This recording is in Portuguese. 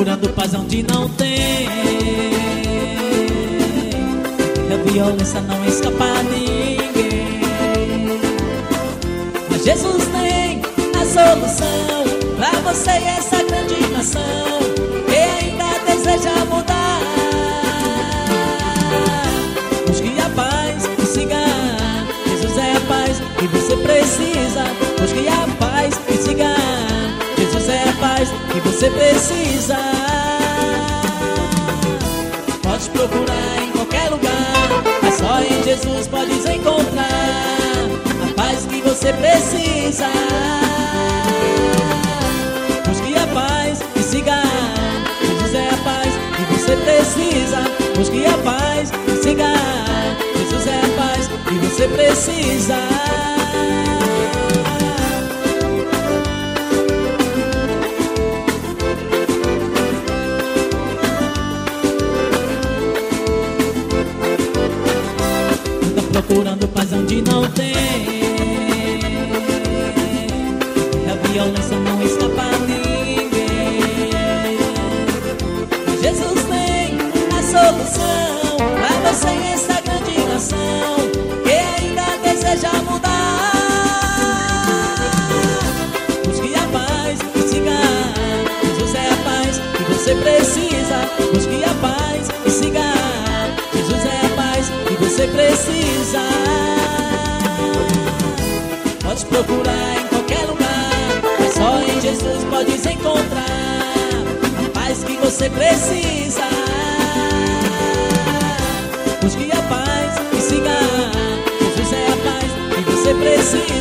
procurando paz onde não tem. A violência não escapa a ninguém, mas Jesus tem a solução pra você e essa grande nação que ainda deseja mudar. Busque a paz e siga, Jesus é a paz que você precisa. Busque a paz e siga, Jesus é a paz que você precisa. Pode procurar em qualquer lugar, mas só em Jesus podes encontrar a paz que você precisa. Busque a paz e siga, Jesus é a paz que você precisa. Busque a paz e siga, Jesus é a paz que você precisa. Procurando paz onde não tem. A violência não escapa a ninguém, mas Jesus tem a solução pra você e essa grande nação que ainda deseja mudar. Busque a paz e siga, Jesus é a paz que você precisa. Busque a paz e siga, Jesus é a paz que você precisa. Pode procurar em qualquer lugar, mas só em Jesus podes encontrar a paz que você precisa. Busque a paz e siga, Jesus é a paz que você precisa.